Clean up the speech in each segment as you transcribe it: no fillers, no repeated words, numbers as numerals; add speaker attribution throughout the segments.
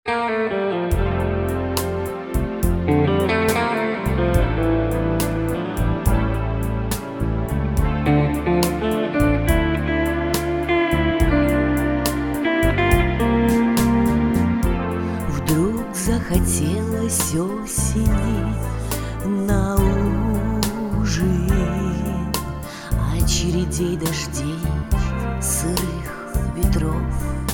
Speaker 1: Вдруг захотелось осени на ужин, очередей дождей, сырых ветров,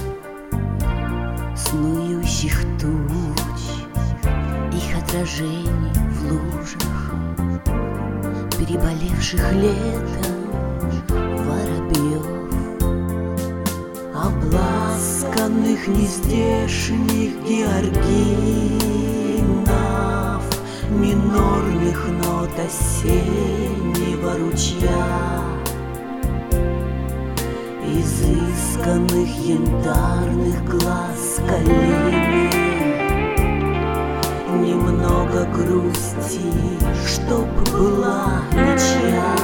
Speaker 1: снующих туч, их отражений в лужах, переболевших летом воробьев, обласканных нездешних георгинов, минорных нот осеннего ручья, изысканных янтарных глаз калины, немного грусти, чтоб была ничья,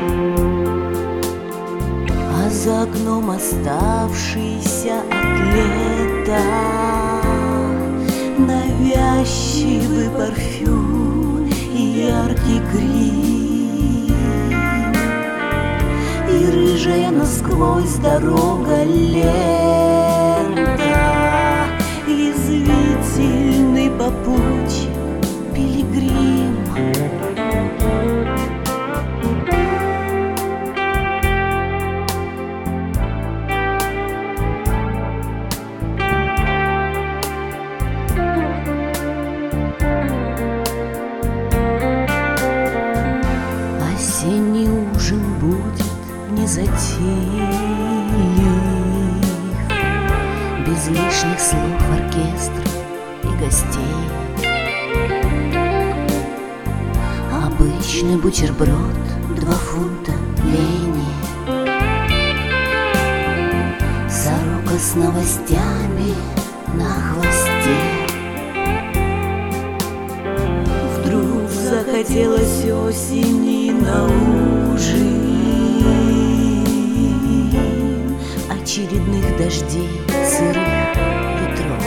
Speaker 1: а за окном оставшийся от лета навязчивый парфюм и яркий грим, и рыжая насквозь дорога лента, язвительный попутчик, пилигрим. Осенний ужин будет незатейлив, без лишних слов оркестра и гостей. Обычный бутерброд, 2 фунта лени, сорока с новостями на хвосте. Вдруг захотелось осени на ужин, очередных дождей, сырых ветров,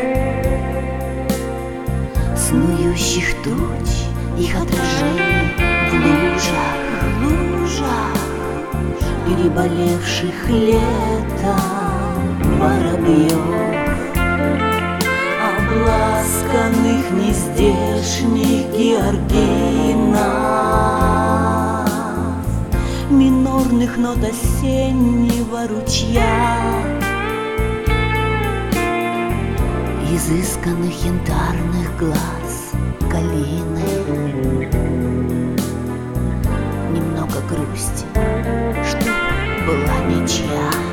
Speaker 1: снующих туч, их отражений в лужах, переболевших летом воробьев, обласканных нездешних георгинов, минорных нот осеннего ручья, изысканных янтарных глаз калины, немного грусти, чтоб была ничья.